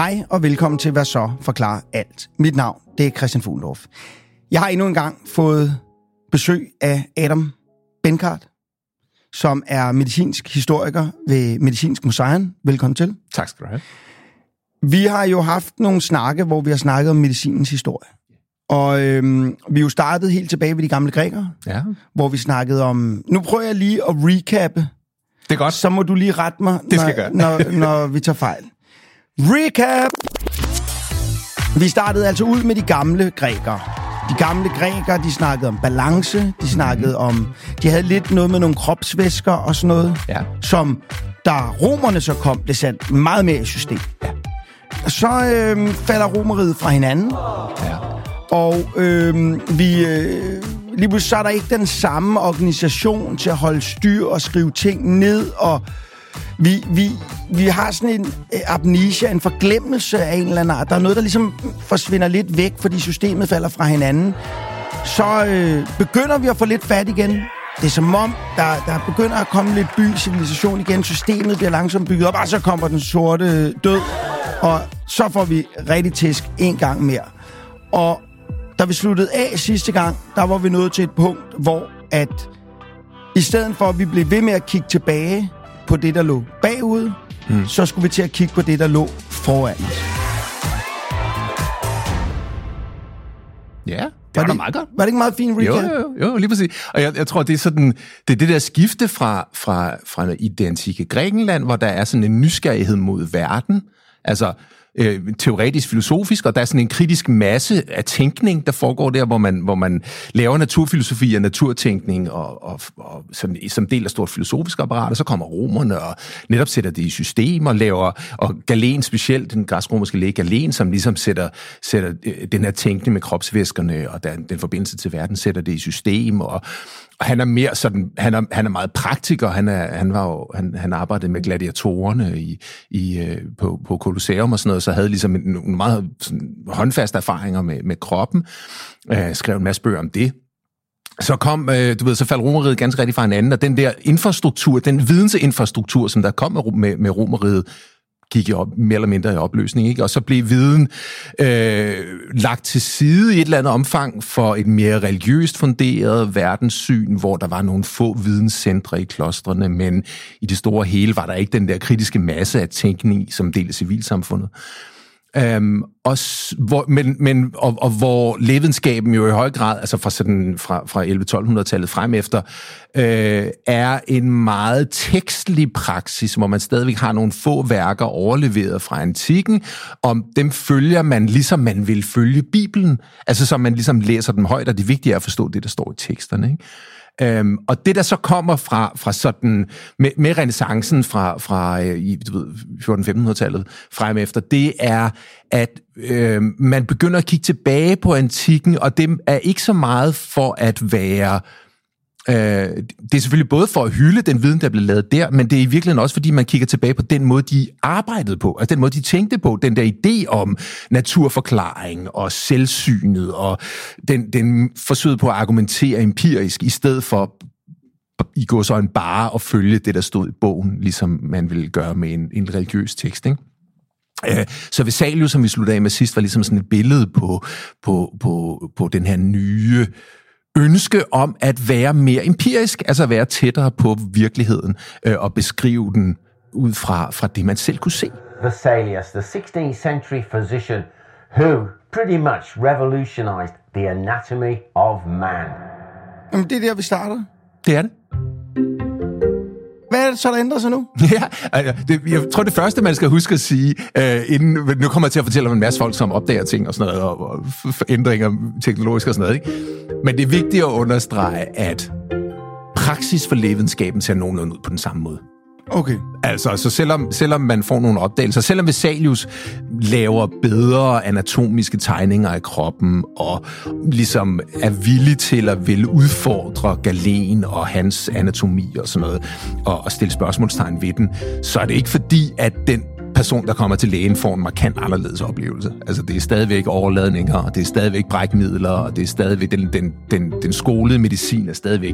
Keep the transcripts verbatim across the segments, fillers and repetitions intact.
Hej og velkommen til Hvad så forklarer alt. Mit navn, det er Christian Fuglendorf. Jeg har endnu en gang fået besøg af Adam Benkart, som er medicinsk historiker ved Medicinsk Museum. Velkommen til. Tak skal du have. Vi har jo haft nogle snakke, hvor vi har snakket om medicinens historie. Og øhm, vi er jo startet helt tilbage ved de gamle grækere, ja. Hvor vi snakkede om... Nu prøver jeg lige at recappe. Det er godt. Så må du lige rette mig, det skal når, når, når vi tager fejl. Recap! Vi startede altså ud med de gamle grækere. De gamle grækere, de snakkede om balance, de snakkede mm. om... De havde lidt noget med nogle kropsvæsker og sådan noget, ja. Som da romerne så kom, blev sat meget mere i system. Ja. Så øh, falder Romeriet fra hinanden, ja. Og øh, vi... Øh, lige pludselig så er der ikke den samme organisation til at holde styr og skrive ting ned, og vi, vi, vi har sådan en amnesia, en forglemmelse af en eller anden art. Der er noget, der ligesom forsvinder lidt væk, fordi systemet falder fra hinanden. Så øh, begynder vi at få lidt fat igen. Det er som om, der, der begynder at komme lidt by-civilisation igen. Systemet bliver langsomt bygget op, og så kommer den sorte død. Og så får vi rigtig tæsk en gang mere. Og da vi sluttede af sidste gang, der var vi nået til et punkt, hvor at i stedet for, at vi blev ved med at kigge tilbage på det, der lå bagud, mm. så skulle vi til at kigge på det, der lå foran os. Ja, det var, var da meget godt. Var det ikke meget fint recap? Jo, jo, jo, lige præcis. Og jeg, jeg tror, det er sådan, det er det der skifte fra, fra, fra i det antikke Grækenland, hvor der er sådan en nysgerrighed mod verden, altså øh, teoretisk, filosofisk, og der er sådan en kritisk masse af tænkning, der foregår der, hvor man, hvor man laver naturfilosofi og naturtænkning, og, og, og som, som del af stort filosofisk apparat, og så kommer romerne og netop sætter det i system, og laver, og Galen specielt, den græsk-romerske læge Galen, som ligesom sætter, sætter den her tænkning med kropsvæskerne, og den, den forbindelse til verden, sætter det i system, og Og han er mere sådan, han er, han er meget praktiker. Han er, han var jo, han, han arbejdede med gladiatorerne i, i på, på Colosseum og sådan noget, så havde ligesom nogle meget sådan, håndfaste erfaringer med, med kroppen. Øh, skrev en masse bøger om det. Så kom, øh, du ved, så faldt Romeriet ganske rigtig fra hinanden, og den der infrastruktur, den vidensinfrastruktur, som der kom med, med Romeriet, gik op, mere eller mindre i opløsning, ikke? Og så blev viden øh, lagt til side i et eller andet omfang for et mere religiøst funderet verdenssyn, hvor der var nogle få videnscentre i klostrene, men i det store hele var der ikke den der kritiske masse af tænkning som del af civilsamfundet. Um, og, hvor, men, men, og, og hvor lægevidenskaben jo i høj grad, altså fra, sådan, fra, fra elleve-tolv hundrede-tallet frem efter, øh, er en meget tekstlig praksis, hvor man stadigvæk har nogle få værker overleveret fra antikken, og dem følger man, ligesom man vil følge Bibelen, altså så man ligesom læser dem højt, og det vigtige er at forstå det, der står i teksterne, ikke? Øhm, og det, der så kommer fra, fra sådan, med, med renæssancen fra, fra i, du ved, fjorten-femtenhundrede-tallet frem efter, det er, at øh, man begynder at kigge tilbage på antikken, og det er ikke så meget for at være... Øh, det er selvfølgelig både for at hylde den viden, der blev lavet der, men det er i virkeligheden også, fordi man kigger tilbage på den måde, de arbejdede på, altså den måde, de tænkte på, den der idé om naturforklaring og selvsynet, og den, den forsøg på at argumentere empirisk, i stedet for i går så en bare at følge det, der stod i bogen, ligesom man ville gøre med en, en religiøs tekst, ikke? Øh, så Vesalius, som vi sluttede af med sidst, var ligesom sådan et billede på, på, på, på den her nye ønske om at være mere empirisk, altså at være tættere på virkeligheden øh, og beskrive den ud fra, fra det, man selv kunne se. Vesalius, the sixteenth century physician who pretty much revolutionized the anatomy of man. Jamen, det er der, vi starter. Det er det. Hvad er det så, der ændrer sig nu? Ja, altså, det, jeg tror, det første, man skal huske at sige, øh, inden, nu kommer jeg til at fortælle om en masse folk, som opdager ting og sådan noget, og, og ændringer teknologisk og sådan noget, ikke? Men det er vigtigt at understrege, at praksis for lægevidenskaben ser nogenlunde ud på den samme måde. Okay. Altså, så selvom, selvom man får nogle opdagelser, selvom Vesalius laver bedre anatomiske tegninger af kroppen, og ligesom er villig til at ville udfordre Galen og hans anatomi og sådan noget, og, og stille spørgsmålstegn ved den, så er det ikke fordi, at den person, der kommer til lægen, får en markant anderledes oplevelse. Altså, det er stadigvæk overladninger, og det er stadigvæk brækmidler, og det er stadigvæk den, den, den, den skolede medicin er stadigvæk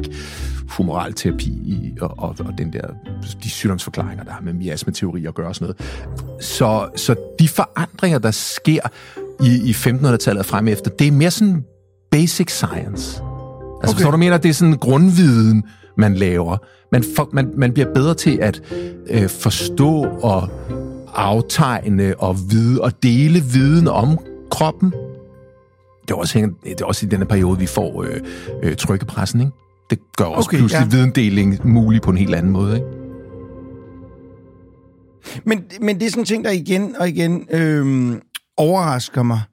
humoralterapi og, og, og den der, de sygdomsforklaringer, der har med miasmeteori at gøre og sådan noget. så, så de forandringer, der sker i, i femtenhundredetallet og frem efter, det er mere sådan basic science. Altså, okay. Så du mener, det er sådan en grundviden, man laver. Man, for, man, man bliver bedre til at øh, forstå og aftegne og vide og dele viden om kroppen. Det er også, det er også i denne periode, vi får øh, øh, trykkepressen, ikke? Det gør også okay, pludselig ja. videndeling mulig på en helt anden måde, ikke? Men, men det er sådan en ting, der igen og igen øh, overrasker mig.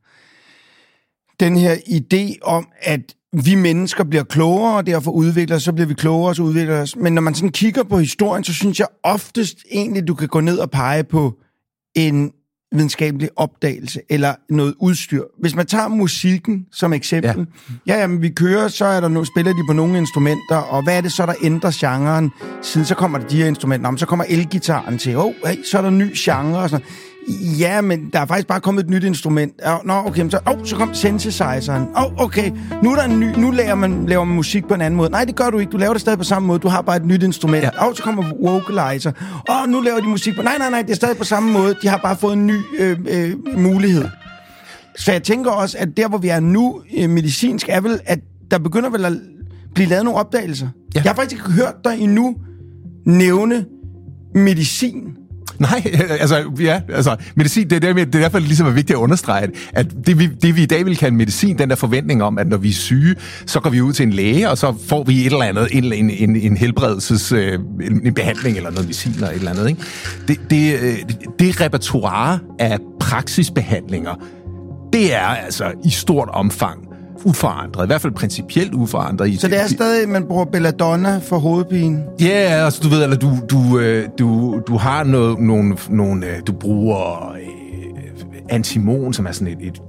Den her idé om, at vi mennesker bliver klogere, og derfor udvikler os, så bliver vi klogere, så udvikler os. Men når man sådan kigger på historien, så synes jeg oftest egentlig, du kan gå ned og pege på en videnskabelig opdagelse eller noget udstyr. Hvis man tager musikken som eksempel, ja, ja jamen, vi kører, så er der nu, spiller de på nogle instrumenter, og hvad er det så, der ændrer genren? Siden så kommer der de her instrumenter, om så kommer elgitaren til, åh, oh, hey, så er der ny genre og sådan. Ja, men der er faktisk bare kommet et nyt instrument. Nå, okay, så, oh, så kom synthesizeren. Åh, oh, okay, nu er der en ny, nu laver man, laver man musik på en anden måde. Nej, det gør du ikke, du laver det stadig på samme måde, du har bare et nyt instrument. Åh, ja. oh, så kommer vocalizer. Åh, oh, nu laver de musik på... Nej, nej, nej, det er stadig på samme måde, de har bare fået en ny øh, øh, mulighed. Så jeg tænker også, at der, hvor vi er nu øh, medicinsk, er vel, at der begynder vel at blive lavet nogle opdagelser. Ja. Jeg har faktisk ikke hørt dig endnu nævne medicin. Nej, altså, ja, altså, medicin, det er, der, det er derfor ligesom er vigtigt at understrege, at det vi, det vi i dag vil kalde medicin, den der forventning om, at når vi er syge, så går vi ud til en læge, og så får vi et eller andet, en, en, en, en helbredelses, øh, en behandling, eller noget medicin, eller et eller andet, ikke? Det, det, det, det repertoire af praksisbehandlinger, det er altså i stort omfang uforandret, i hvert fald principielt uforandret. Så det er stadig, man bruger belladonna for hovedpine? Ja, yeah, altså du ved, eller du, du, du, du har noget, nogle, nogle, du bruger øh, antimon, som er sådan et, et,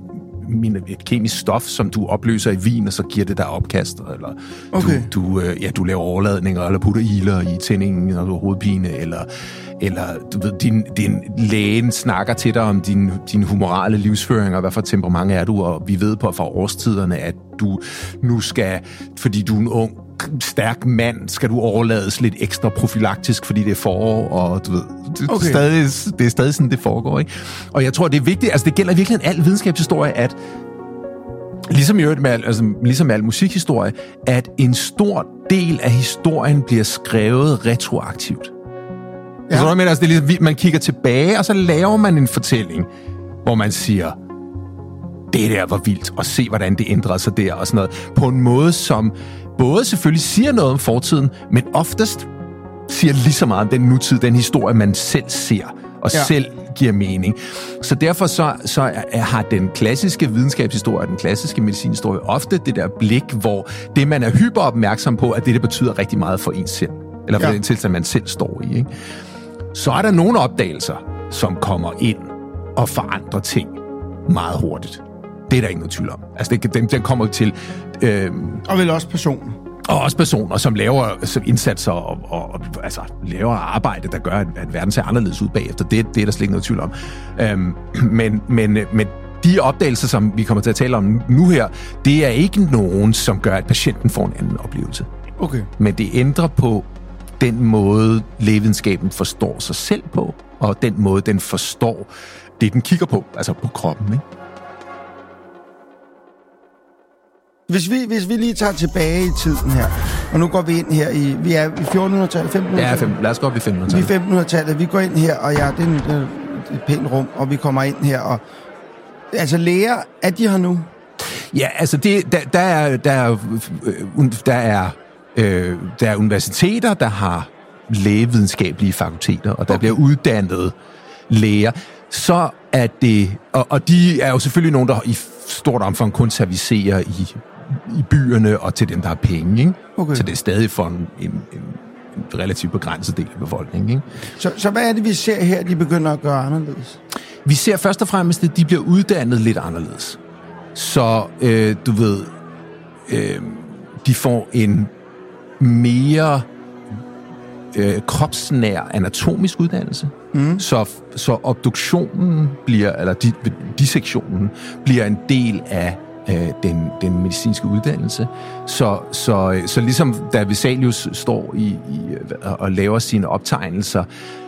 et, et kemisk stof, som du opløser i vin, og så giver det dig opkast, eller okay. du, du, øh, ja, du laver overladninger, eller putter iler i tændingen, når du har hovedpine, eller eller du ved, din, din lægen snakker til dig om din, din humorale livsføring, og hvad for temperament er du, og vi ved på fra årstiderne, at du nu skal, fordi du er en ung, stærk mand, skal du overlades lidt ekstra profylaktisk, fordi det er forår, og du ved, det, okay. stadig, det er stadig sådan, det foregår, ikke? Og jeg tror, det er vigtigt, altså det gælder virkelig al videnskabshistorie, at ligesom i øvrigt med, altså, ligesom med al musikhistorie, at en stor del af historien bliver skrevet retroaktivt. Ja. Så, altså, det er ligesom, man kigger tilbage, og så laver man en fortælling, hvor man siger, det der var vildt, og se, hvordan det ændrede sig der, og sådan noget, på en måde, som både selvfølgelig siger noget om fortiden, men oftest siger lige så meget om den nutid, den historie, man selv ser, og ja. selv giver mening. Så derfor så, så er, har den klassiske videnskabshistorie, den klassiske medicinhistorie, ofte det der blik, hvor det, man er hyper opmærksom på, at det, det betyder rigtig meget for en selv, eller for ja. den tilstand, man selv står i, ikke? Så er der nogle opdagelser, som kommer ind og forandrer ting meget hurtigt. Det er der ikke noget tvivl om. Altså, det, den, den kommer til... Øh, og vel også personer. Og også personer, som laver som indsatser og, og, og altså, laver arbejde, der gør, at, at verden ser anderledes ud bagefter. Det, det er der slet ikke noget tvivl om. Øhm, men, men, men de opdagelser, som vi kommer til at tale om nu her, det er ikke nogen, som gør, at patienten får en anden oplevelse. Okay. Men det ændrer på den måde, lægevidenskaben forstår sig selv på, og den måde, den forstår det, den kigger på, altså på kroppen, ikke? Hvis vi, hvis vi lige tager tilbage i tiden her, og nu går vi ind her i, vi er i fjortenhundredetallet, femtenhundredetallet. Ja, fem, lad os gå op i femtenhundredetallet. Vi er femtenhundredetallet, vi går ind her, og ja, det er, en, det er et pænt rum, og vi kommer ind her, og altså læger, er de her nu? Ja, altså det, der, der er, der er, der er Øh, der er universiteter, der har lægevidenskabelige fakulteter, og der okay. bliver uddannet læger, så er det, og, og de er jo selvfølgelig nogen, der i stort omfang kun servicerer i, i byerne og til dem, der har penge, ikke? Okay. Så det er stadig for en, en, en relativt begrænset del af befolkningen, ikke? Så, så hvad er det, vi ser her, de begynder at gøre anderledes? Vi ser først og fremmest, at de bliver uddannet lidt anderledes. Så, øh, du ved, øh, de får en mere øh, kropsnær anatomisk uddannelse, mm. så, så obduktionen bliver, eller di, dissektionen bliver en del af øh, den, den medicinske uddannelse. Så, så, så ligesom da Vesalius står i, i, og laver sine optegnelser,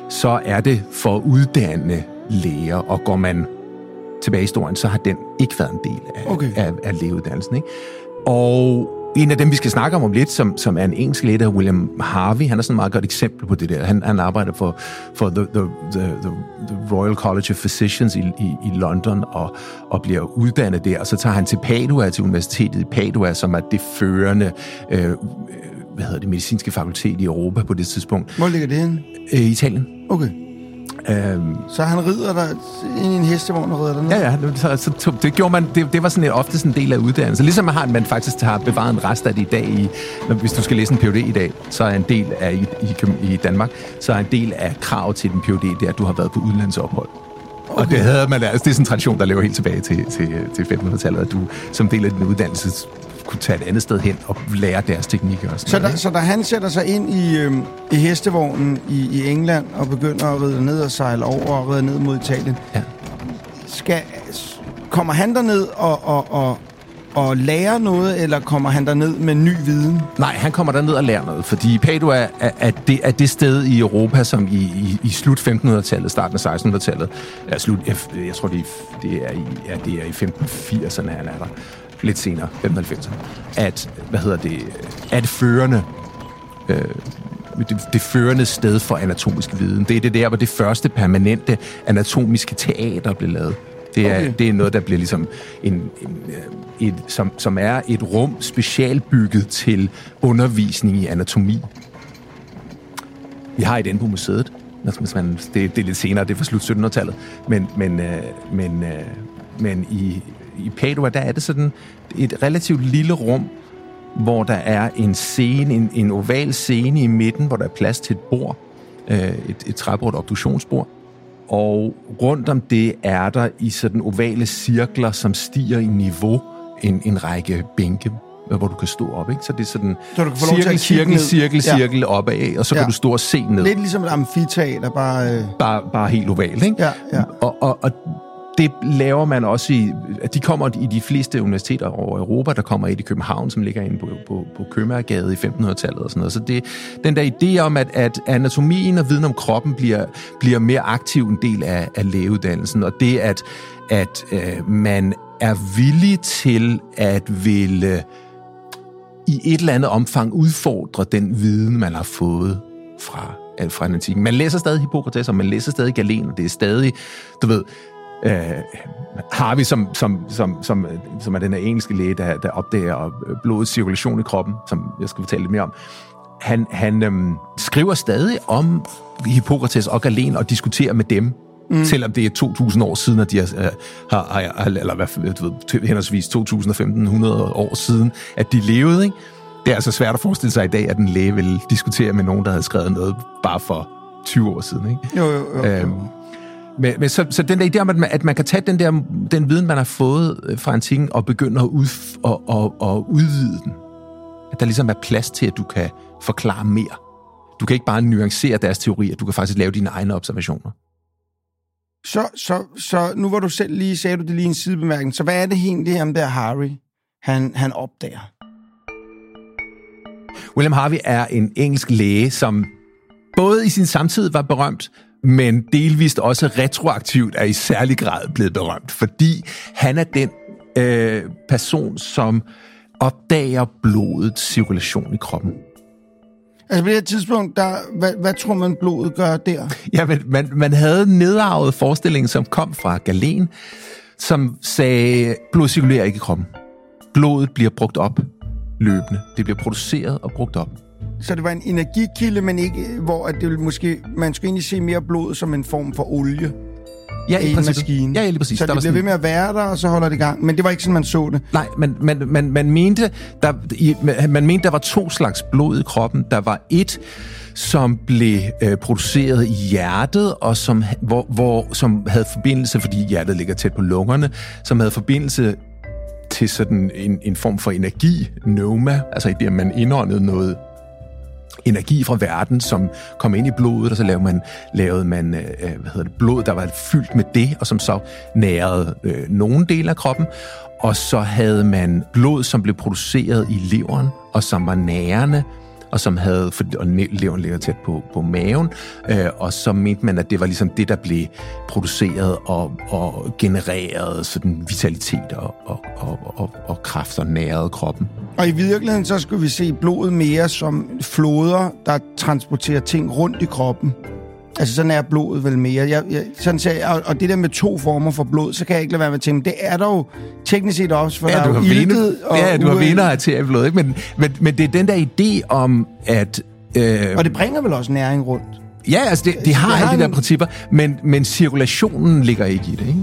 så er det for at uddanne læger, og går man tilbage i historien, så har den ikke været en del af, okay. af, af lægeuddannelsen. Ikke? Og en af dem, vi skal snakke om om lidt, som, som er en engelsk læge, der er William Harvey. Han er sådan et meget godt eksempel på det der. Han, han arbejder for, for the, the, the, the Royal College of Physicians i, i, i London og, og bliver uddannet der. Og så tager han til Padua, til universitetet i Padua, som er det førende øh, hvad hedder det, medicinske fakultet i Europa på det tidspunkt. Hvor ligger det henne? I Italien. Okay. Øhm, så han rider der ind i en hestevogn og rider derned? Ja, ja. Så, så, så, det gjorde man, det, det var sådan et, ofte sådan en del af uddannelsen. Ligesom man har, man faktisk har bevaret en rest af det i dag. I, når, hvis du skal læse en P H D i dag, så er en del af, i, i, i Danmark, så er en del af krav til den P H D, det er, at du har været på udlandsophold. Okay. Og det havde man, altså, det er sådan en tradition, der lever helt tilbage til, til, til femtenhundredetallet, at du som del af din uddannelse kunne tage et andet sted hen og lære deres teknikker. Og så, der, så da han sætter sig ind i, øh, i hestevognen i, i England og begynder at ride ned og sejle over og ride ned mod Italien, ja. skal, kommer han derned og, og, og, og lærer noget, eller kommer han derned med ny viden? Nej, han kommer derned og lærer noget, fordi Padua er, er, det, er det sted i Europa, som i, i, i slut femtenhundredetallet, starten af sekstenhundredetallet, ja, slut, jeg, jeg tror, det, det, er i, ja, det er i femten firserne, han er der. Lidt senere, femten halvfemserne, at, hvad hedder det, at førende, øh, det, det førende sted for anatomisk viden. Det er det der, hvor det første permanente anatomiske teater blev lavet. Det er, okay. det er noget, der bliver ligesom en, en, et, som, som er et rum specialbygget til undervisning i anatomi. Vi har et inde på museet. Man, det, det er lidt senere, det er fra slut syttenhundredetallet, men, men, øh, men, øh, men i I Padua, der er det sådan et relativt lille rum, hvor der er en scene, en, en oval scene i midten, hvor der er plads til et bord, øh, et, et træbord, et obduktionsbord. Og rundt om det er der i sådan ovale cirkler, som stiger i niveau, en, en række bænke, hvor du kan stå op, ikke? Så det er sådan så du kan få lov cirkel, til cirkel, cirkel, ja. cirkel opad, og så ja. kan du stå og se ned. Lidt ligesom et amfiteater, bare... Øh... Bare, bare helt ovalt, ikke? Ja, ja. Og, og, og det laver man også i... De kommer i de fleste universiteter over Europa. Der kommer et i København, som ligger inde på, på, på Købmagergade i femtenhundredetallet og sådan noget. Så det, den der idé om, at, at anatomien og viden om kroppen bliver, bliver mere aktiv en del af, af lægeuddannelsen, og det, at, at øh, man er villig til at ville i et eller andet omfang udfordre den viden, man har fået fra, fra antikken. Man læser stadig Hippokrates, og man læser stadig Galen, og det er stadig, du ved... Uh, Harvey, som, som, som, som, som er den her engelske læge, der, der opdager blodets cirkulation i kroppen, som jeg skal fortælle lidt mere om, han, han øhm, skriver stadig om Hippokrates og Galen og diskuterer med dem, mm. selvom det er to tusind år siden, at de har, har, har eller hvad, du ved, henholdsvis to tusind og femten hundrede år siden, at de levede, ikke? Det er altså svært at forestille sig i dag, at en læge ville diskutere med nogen, der havde skrevet noget bare for tyve år siden, ikke? Jo, jo, jo. Øhm, Men, men så, så den der idé om, at man, at man kan tage den der den viden, man har fået fra antikken, og begynde at, ud, og, og, og udvide den. At der ligesom er plads til, at du kan forklare mere. Du kan ikke bare nuancere deres teorier, du kan faktisk lave dine egne observationer. Så, så, så nu hvor du selv lige sagde du det lige en sidebemærkning, så hvad er det egentlig ham der Harvey, han, han opdager? William Harvey er en engelsk læge, som både i sin samtid var berømt, men delvist også retroaktivt er i særlig grad blevet berømt, fordi han er den øh, person, som opdager blodets cirkulation i kroppen. Altså på det her tidspunkt, der, hvad, hvad tror man blodet gør der? Ja, men man, man havde nedarvet forestillingen, som kom fra Galen, som sagde, blod cirkulerer ikke i kroppen. Blodet bliver brugt op løbende. Det bliver produceret og brugt op. Så det var en energikilde, men ikke, hvor at det måske, man skulle egentlig se mere blod som en form for olie ja, i en maskine. Ja, ja, lige præcis. Så det bliver sådan... ved med at være der, og så holder det i gang. Men det var ikke sådan, man så det. Nej, man, man, man, man, mente, der, man mente, der var to slags blod i kroppen. Der var et, som blev øh, produceret i hjertet, og som, hvor, hvor, som havde forbindelse, fordi hjertet ligger tæt på lungerne, som havde forbindelse til sådan en, en form for energi, pneuma, altså i det, at man indåndede noget energi fra verden, som kom ind i blodet, og så lavede man, lavede man øh, hvad hedder det, blod, der var fyldt med det, og som så nærede øh, nogle dele af kroppen. Og så havde man blod, som blev produceret i leveren, og som var nærende og som havde, og leveren ligger tæt på, på maven, øh, og så mente man, at det var ligesom det, der blev produceret og, og genereret sådan vitalitet og, og, og, og, og kraft og nærede kroppen. Og i virkeligheden, så skulle vi se blodet mere som floder, der transporterer ting rundt i kroppen. Altså, sådan er blodet vel mere. Jeg, jeg, sådan ser jeg, og det der med to former for blod, så kan jeg ikke lade være med at tænke, det er der jo teknisk set også, for ja, der er jo iltet og ja, du har uren. vener af blod, ikke? Men, men, men det er den der idé om, at... Øh, og det bringer vel også næring rundt? Ja, altså, det, de har alle de der en... principper, men, men cirkulationen ligger ikke i det, ikke?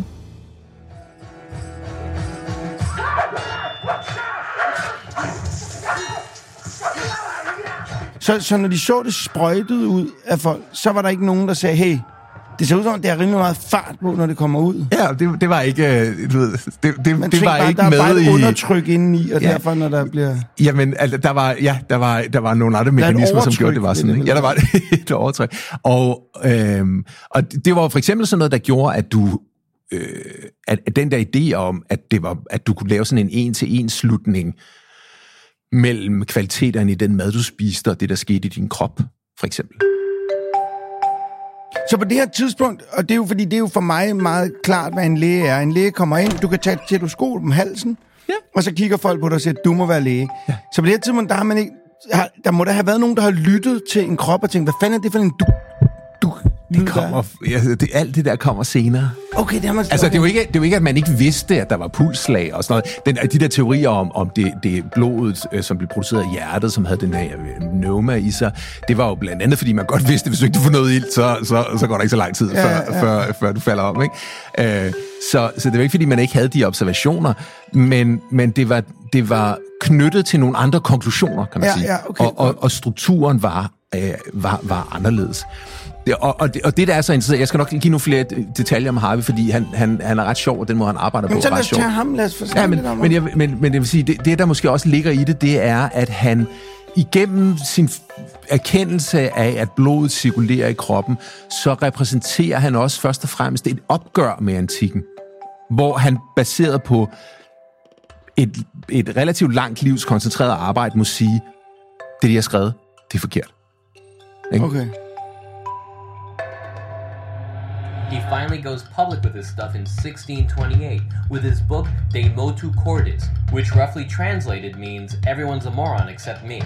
Så, så når de så det sprøjtet ud af folk, så var der ikke nogen, der sagde, hey, det ser ud som, at det er rimelig meget fart på, når det kommer ud. Ja, det, det var ikke, du ved, det, det, det var bare, ikke der med i... Der er bare et undertryk indeni, og ja. derfor, når der bliver... Jamen, altså, der var, ja, der var, der var nogle andre mekanismer, som gjorde, det var sådan, ikke? Ja, der var et overtryk. Og, øhm, og det var for eksempel sådan noget, der gjorde, at du... Øh, at, at den der idé om, at, det var, at du kunne lave sådan en en-til-en slutning mellem kvaliteterne i den mad, du spiste, og det, der skete i din krop, for eksempel. Så på det her tidspunkt, og det er jo fordi, det er jo for mig meget klart, hvad en læge er. En læge kommer ind, du kan tage et stetoskop om halsen, ja. Og så kigger folk på dig og siger, du må være læge. Ja. Så på det her tidspunkt, der har man ikke, der må der have været nogen, der har lyttet til en krop og tænkt, hvad fanden er det for en du, du det kommer, ja, det, alt det der kommer senere. Okay, det har man... Altså, det er jo ikke, det er jo ikke, at man ikke vidste, at der var pulsslag og sådan noget. Den, de der teorier om, om det, det blodet, øh, som blev produceret af hjertet, som havde den her øh, pneuma i sig, det var jo blandt andet, fordi man godt vidste, at hvis du ikke får noget ild, så, så, så går der ikke så lang tid, ja, før, ja. Før, før du falder om, ikke? Øh, så, så det var ikke, fordi man ikke havde de observationer, men, men det, var, det var knyttet til nogle andre konklusioner, kan man ja, sige. Ja, okay. og, og, og strukturen var, øh, var, var anderledes. Det, og, og, det, og det, der er så interessant, jeg skal nok give nogle flere detaljer om Harvey, fordi han, han, han er ret sjov, og den måde, han arbejder men på, så er ret sjov. Men så lad os tage ham, lad os forstå ja, men, lidt om men, jeg, men, men det vil sige, det, det, der måske også ligger i det, det er, at han igennem sin erkendelse af, at blodet cirkulerer i kroppen, så repræsenterer han også først og fremmest et opgør med antikken, hvor han baseret på et, et relativt langt livs koncentreret arbejde må sige, det, de har skrevet, det er forkert. Ikke? Okay. He finally goes public with his stuff in sixteen twenty-eight with his book De Motu Cordis, which roughly translated means everyone's a moron except me.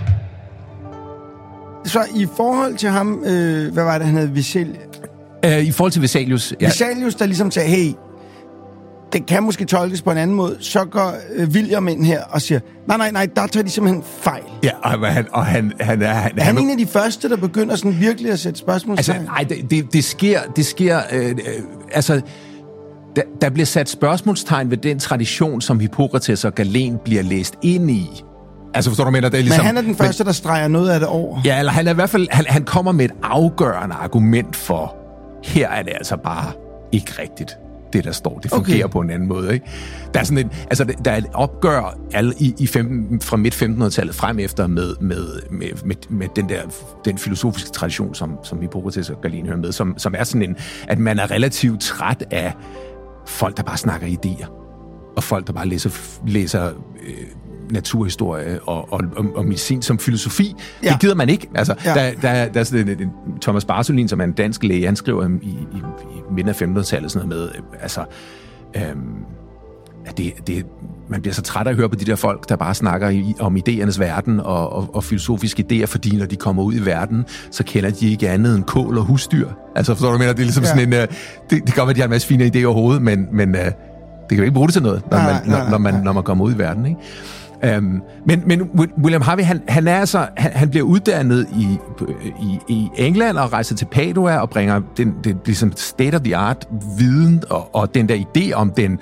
Så i forhold til ham, øh, hvad var det, han hed? Vesalius? Uh, I forhold til Vesalius, ja. Vesalius, der ligesom sagde, hey, det kan måske tolkes på en anden måde, så går øh, William ind her og siger, nej, nej, nej, der tager de simpelthen fejl. Ja, og han, og han, han er... Han, er han, han en af de første, der begynder sådan virkelig at sætte spørgsmål? Altså, nej, det, det, det sker... Det sker øh, øh, altså, der, der bliver sat spørgsmålstegn ved den tradition, som Hippokrates og Galen bliver læst ind i. Altså, forstår du, mener, det er ligesom... Men han er den første, men, der streger noget af det over. Ja, eller han er i hvert fald... Han, han kommer med et afgørende argument for, her er det altså bare ikke rigtigt. Det, der står. Det fungerer okay. på en anden måde, ikke? Der er sådan et, altså, der er et opgør alle i, i femten, fra midt femtenhundredetallet frem efter med, med, med, med, med den der den filosofiske tradition, som, som Hippokrates og Galen hører med, som, som er sådan en, at man er relativt træt af folk, der bare snakker idéer, og folk, der bare læser, læser øh, naturhistorie og, og, og, og medicin som filosofi. Ja. Det gider man ikke. Altså, ja. der, der, der er sådan en, en Thomas Bartholin, som er en dansk læge, han skriver i, i, i midten af femtenhundredetallet sådan noget med, altså, øhm, at det, det, man bliver så træt af at høre på de der folk, der bare snakker i, om idéernes verden og, og, og filosofiske idéer, fordi når de kommer ud i verden, så kender de ikke andet end kål og husdyr. Altså, forstår du, mener, det er ligesom ja. sådan en, uh, det, det kan godt, at de har en masse fine idéer overhovedet, men, men uh, det kan jo ikke bruge det til noget, når man, nej, nej, når, når, man, når man kommer ud i verden, ikke? Um, men, men William Harvey, han, han, er altså, han, han bliver uddannet i, i, i England og rejser til Padua og bringer den, den ligesom state-of-the-art viden og, og den der idé om den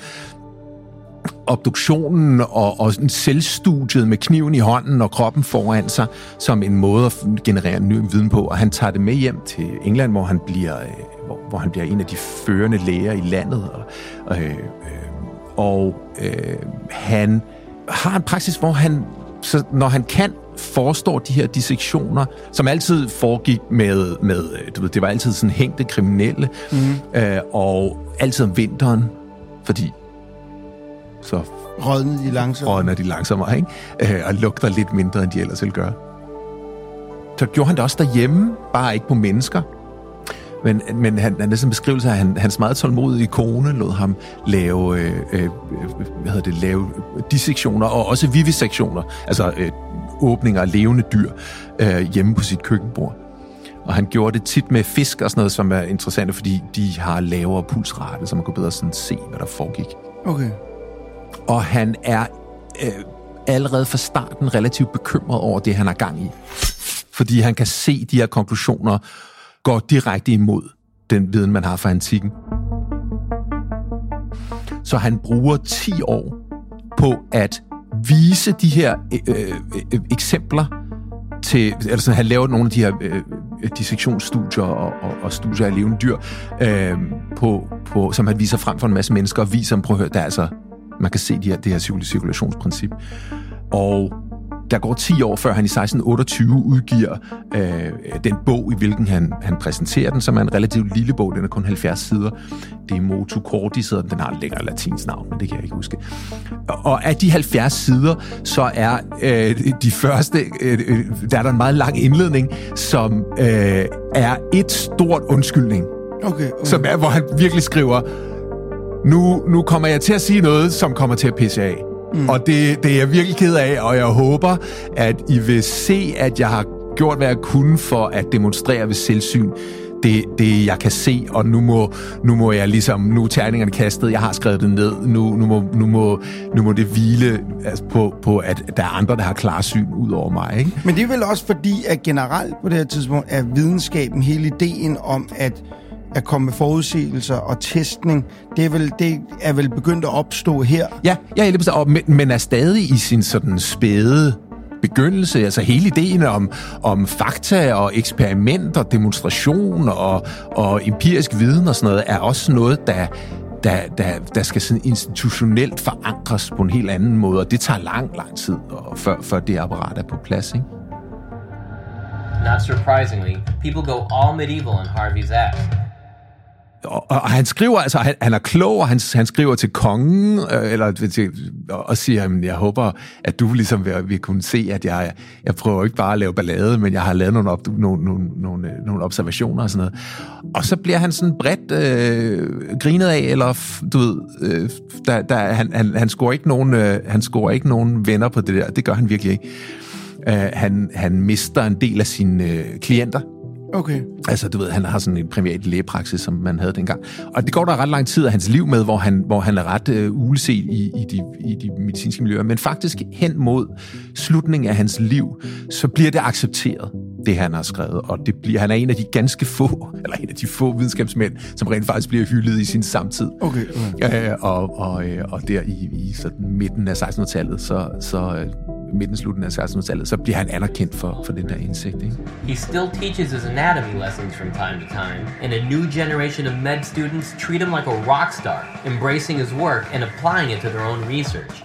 obduktionen og, og selvstudiet med kniven i hånden og kroppen foran sig som en måde at generere en ny viden på. Og han tager det med hjem til England, hvor han bliver, hvor, hvor han bliver en af de førende læger i landet. Og, øh, øh, og øh, han har en praksis, hvor han, så når han kan, forestår de her dissektioner, som altid foregik med, med du ved, det var altid sådan hængte kriminelle, mm. øh, og altid om vinteren, fordi så rådner de langsommere. Rådner de langsommere, ikke? Øh, og lugter lidt mindre, end de ellers ville gøre. så gjorde han det også derhjemme, bare ikke på mennesker. Men, men han, han er sådan en beskrivelse af, at han, hans meget tålmodige kone lod ham lave, øh, øh, hvad hedder det, lave dissektioner og også vivisektioner, altså øh, åbninger af levende dyr øh, hjemme på sit køkkenbord. Og han gjorde det tit med fisk og sådan noget, som er interessant, fordi de har lavere pulsrate, så man kunne bedre sådan se, hvad der foregik. Okay. Og han er øh, allerede fra starten relativt bekymret over det, han har gang i. Fordi han kan se de her konklusioner går direkte imod den viden, man har fra antikken. Så han bruger ti år på at vise de her øh, øh, eksempler til, altså han laver nogle af de her øh, dissektionsstudier og, og, og studier af levende dyr, øh, på, på, som han viser frem for en masse mennesker og viser dem, prøv at høre, der er altså, man kan se de her, det her cirkulationsprincip. Og der går ti år, før han i seksten otteogtyve udgiver øh, den bog, i hvilken han, han præsenterer den, som er en relativt lille bog. Den er kun halvfjerds sider. Det er De motu cordis, og den har et længere latinsk navn, men det kan jeg ikke huske. Og af de halvfjerds sider, så er øh, de første, øh, der er der en meget lang indledning, som øh, er et stort undskyldning. Okay, okay. Som er, hvor han virkelig skriver, nu, nu kommer jeg til at sige noget, som kommer til at pisse af. Mm. Og det, det er jeg virkelig ked af, og jeg håber, at I vil se, at jeg har gjort, hvad jeg kunne for at demonstrere ved selvsyn det, det jeg kan se, og nu må, nu må jeg ligesom, nu er terningerne kastet, jeg har skrevet det ned, nu, nu, må, nu, må, nu må det hvile altså på, på, at der er andre, der har klarsyn ud over mig. Ikke? Men det er vel også fordi, at generelt på det her tidspunkt er videnskaben hele ideen om, at at komme med forudsigelser og testning, det er vel, det er vel begyndt at opstå her? Ja, ja men, men er stadig i sin sådan spæde begyndelse, altså hele ideen om, om fakta og eksperimenter, demonstration og, og empirisk viden og sådan noget, er også noget, der, der, der, der skal sådan institutionelt forankres på en helt anden måde, og det tager lang, lang tid, og før, før det apparat er på plads, ikke? Not surprisingly, people go all medieval on Harvey's ass. Og, og han skriver, altså han, han er klog, og han, han skriver til kongen, øh, eller til, og siger, jamen, jeg håber, at du ligesom vil, vil kunne se, at jeg, jeg prøver ikke bare at lave ballade, men jeg har lavet nogle, op, nogle, nogle, nogle, nogle observationer og sådan noget. Og så bliver han sådan bredt øh, grinet af, eller du ved, øh, der, der, han, han, han scorer ikke nogen, øh, han scorer ikke nogen venner på det der. Det gør han virkelig ikke. Øh, han, han mister en del af sine øh, klienter. Okay. Altså, du ved, han har sådan en privat lægepraksis, som man havde dengang. Og det går der ret lang tid af hans liv med, hvor han, hvor han er ret øh, uleset i, i, de, i de medicinske miljøer. Men faktisk hen mod slutningen af hans liv, så bliver det accepteret, det han har skrevet. Og det bliver, han er en af de ganske få, eller en af de få videnskabsmænd, som rent faktisk bliver hyldet i sin samtid. Okay. okay. Øh, og, og, og der i, i sådan midten af sekstenhundredetallet, så... så midten slutten af sekstenhundredetallet, så bliver han anerkendt for, for den der indsigt. Ikke? He still teaches his anatomy lessons from time to time, and a new generation of med students treat him like a rock star, embracing his work and applying it to their own research.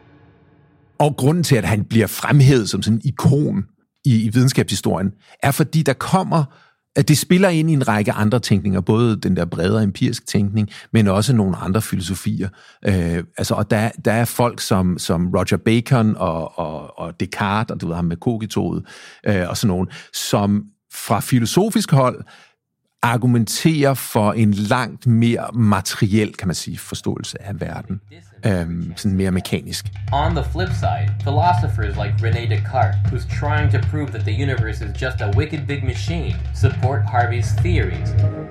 Og grunden til, at han bliver fremhævet som sådan en ikon i, i videnskabshistorien, er fordi der kommer, at det spiller ind i en række andre tænkninger, både den der bredere empirisk tænkning, men også nogle andre filosofier. Øh, altså, og der, der er folk som, som Roger Bacon og, og, og Descartes, og du ved ham med kogitoget, øh, og sådan nogen, som fra filosofisk hold argumenterer for en langt mere materiel, kan man sige, forståelse af verden. Øhm, sådan mere mekanisk. On the flip side, philosophers like René Descartes, who's trying to prove that the universe is just a wicked big machine, support Harvey's theories.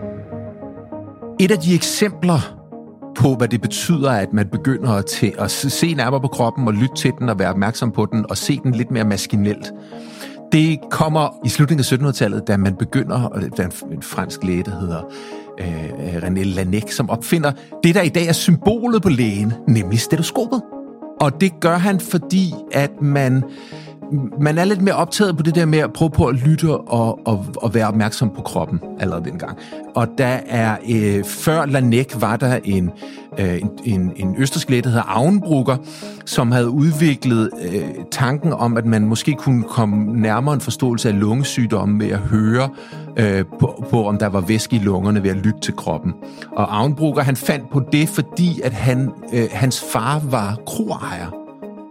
Et af de eksempler på, hvad det betyder, at man begynder at, til, at se nærmere på kroppen og lytte til den og være opmærksom på den og se den lidt mere maskinelt, det kommer i slutningen af syttenhundredetallet, da man begynder, og der er en fransk læge, der hedder øh, René Laennec, som opfinder det, der i dag er symbolet på lægen, nemlig stetoskopet. Og det gør han, fordi at man, man er lidt mere optaget på det der med at prøve på at lytte og, og, og være opmærksom på kroppen allerede dengang. Og der er, øh, før Laennec var der en, øh, en, en østrigsk læge, der hedder Auenbrugger, som havde udviklet øh, tanken om, at man måske kunne komme nærmere en forståelse af lungesygdomme ved at høre øh, på, på, om der var væske i lungerne ved at lytte til kroppen. Og Auenbrugger, han fandt på det, fordi at han, øh, hans far var kroejer.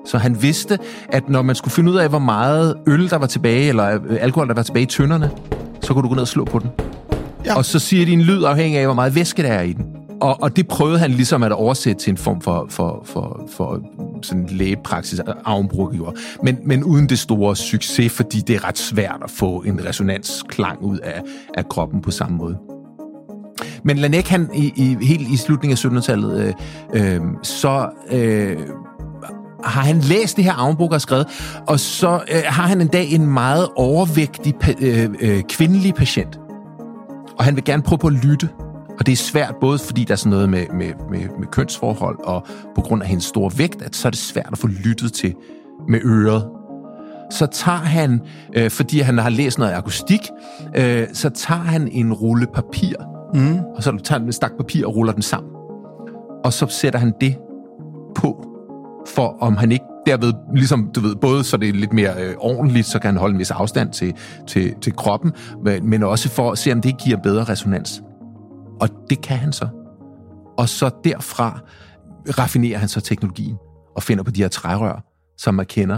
Så han vidste, at når man skulle finde ud af, hvor meget øl, der var tilbage, eller alkohol, der var tilbage i tønderne, så kunne du gå ned og slå på den. Ja. Og så siger de en lyd afhængig af, hvor meget væske der er i den. Og, og det prøvede han ligesom at oversætte til en form for, for, for, for sådan lægepraksis, Auenbrug gjorde. Men, men uden det store succes, fordi det er ret svært at få en resonansklang ud af, af kroppen på samme måde. Men Laennec, han i, i, helt i slutningen af syttenhundredetallet, øh, øh, så øh, har han læst det her Auenbrug og skrevet, og så øh, har han en dag en meget overvægtig øh, øh, kvindelig patient. Og han vil gerne prøve på at lytte. Og det er svært, både fordi der er sådan noget med, med, med, med kønsforhold, og på grund af hendes store vægt, at så er det svært at få lyttet til med øret. Så tager han, øh, fordi han har læst noget akustik, øh, så tager han en rulle papir, mm. og så tager han en stak papir og ruller den sammen. Og så sætter han det på, for om han ikke derved, ligesom du ved, både så det er lidt mere øh, ordentligt, så kan han holde en vis afstand til, til, til kroppen, men, men også for at se, om det giver bedre resonans. Og det kan han så. Og så derfra raffinerer han så teknologien og finder på de her trærør, som man kender.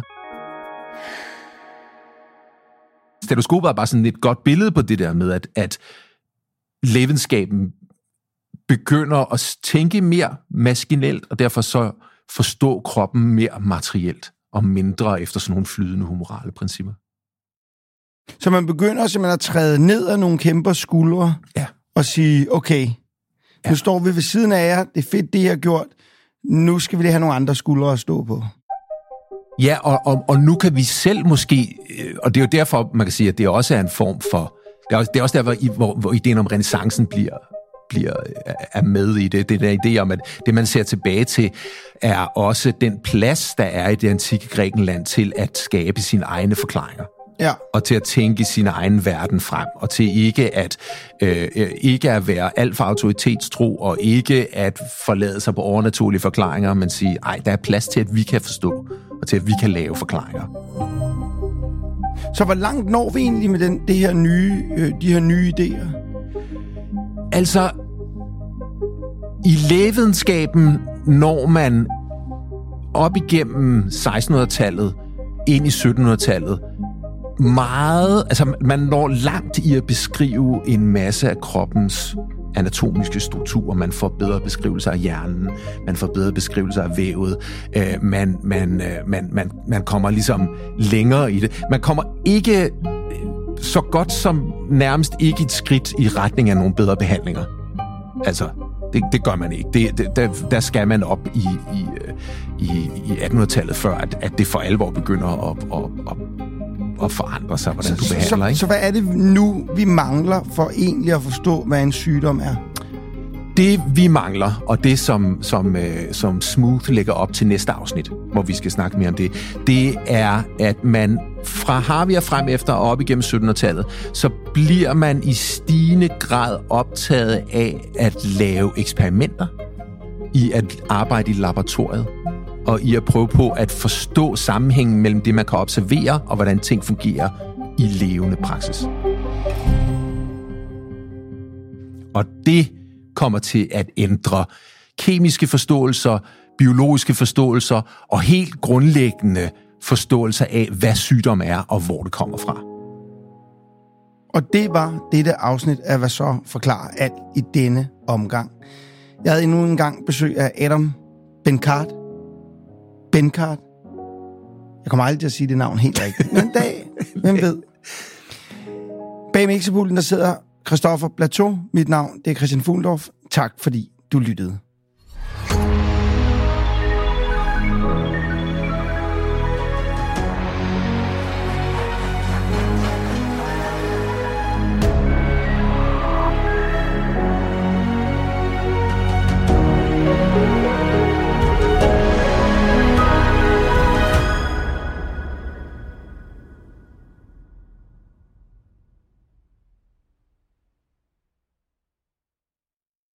Stetoskopet er bare sådan et godt billede på det der med, at, at lægevidenskaben begynder at tænke mere maskinelt, og derfor så forstå kroppen mere materielt og mindre efter sådan nogle flydende humorale principper. Så man begynder simpelthen at træde ned af nogle kæmper skuldre, ja. Og sige, okay, nu ja. står vi ved siden af jer, det er fedt, det I har gjort, nu skal vi lige have nogle andre skuldre at stå på. Ja, og, og, og nu kan vi selv måske, og det er jo derfor, man kan sige, at det også er en form for, det er også, det er også der, hvor, hvor, hvor ideen om renæssancen bliver, bliver er med i det. Det der idé om, at det, man ser tilbage til, er også den plads, der er i det antikke Grækenland til at skabe sine egne forklaringer. Ja. Og til at tænke sin egen verden frem, og til ikke at, øh, ikke at være alt for autoritetstro, og ikke at forlade sig på overnaturlige forklaringer, men sige, ej, der er plads til, at vi kan forstå, og til, at vi kan lave forklaringer. Så hvor langt når vi egentlig med den, det her nye, øh, de her nye idéer? Altså, i lægevidenskaben når man op igennem sekstenhundredetallet, ind i syttenhundredetallet, meget, altså man når langt i at beskrive en masse af kroppens anatomiske strukturer. Man får bedre beskrivelser af hjernen, man får bedre beskrivelser af vævet, øh, man, man, øh, man, man, man kommer ligesom længere i det. Man kommer ikke så godt som nærmest ikke et skridt i retning af nogle bedre behandlinger. Altså, det, det gør man ikke. Det, det, der, der skal man op i, i, i, i attenhundredetallet, før at, at det for alvor begynder at, at, at, at forandre sig, hvordan du behandler. Så, ikke? så hvad er det nu, vi mangler for egentlig at forstå, hvad en sygdom er? Det, vi mangler, og det, som, som, øh, som Smoot lægger op til næste afsnit, hvor vi skal snakke mere om det, det er, at man fra Harvey og frem efter og op igennem syttenhundredetallet, så bliver man i stigende grad optaget af at lave eksperimenter, i at arbejde i laboratoriet, og i at prøve på at forstå sammenhængen mellem det, man kan observere, og hvordan ting fungerer i levende praksis. Og det kommer til at ændre kemiske forståelser, biologiske forståelser og helt grundlæggende forståelser af, hvad sygdom er og hvor det kommer fra. Og det var dette afsnit af Hvad så forklarer alt i denne omgang. Jeg havde endnu en gang besøg af Adam Benkart. Benkart. Jeg kommer aldrig til at sige det navn helt rigtigt. Men en dag, hvem ved. Bag mixerpulten, der sidder Christoffer Plateau. Mit navn, det er Christian Fuglendorf. Tak fordi du lyttede.